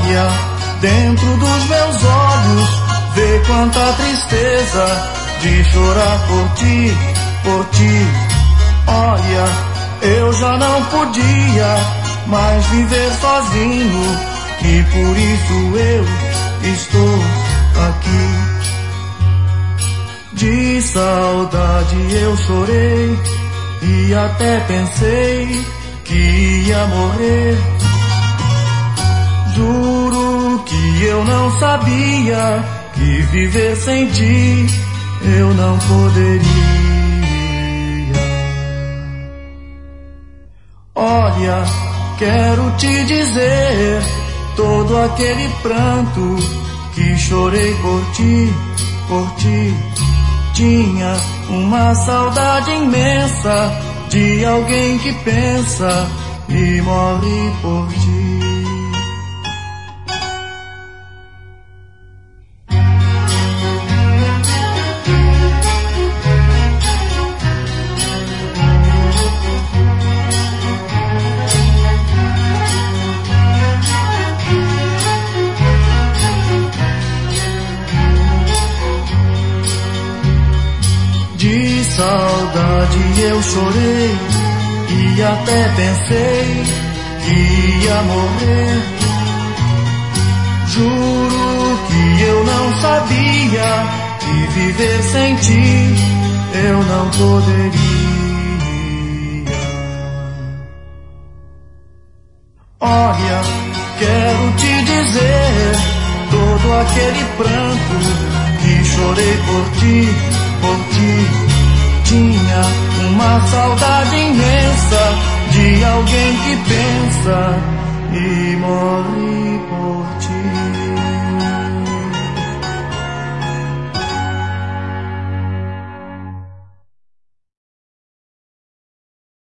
Olha dentro dos meus olhos, vê quanta tristeza de chorar por ti, por ti. Olha, eu já não podia mais viver sozinho, e por isso eu estou aqui. De saudade eu chorei e até pensei que ia morrer. Juro que eu não sabia que viver sem ti eu não poderia. Olha, quero te dizer todo aquele pranto que chorei por ti, por ti. Tinha uma saudade imensa de alguém que pensa e morre por ti. De saudade eu chorei e até pensei que ia morrer. Juro que eu não sabia que viver sem ti eu não poderia. Olha, quero te dizer todo aquele pranto que chorei por ti, por ti. Tinha uma saudade imensa de alguém que pensa e morre por ti.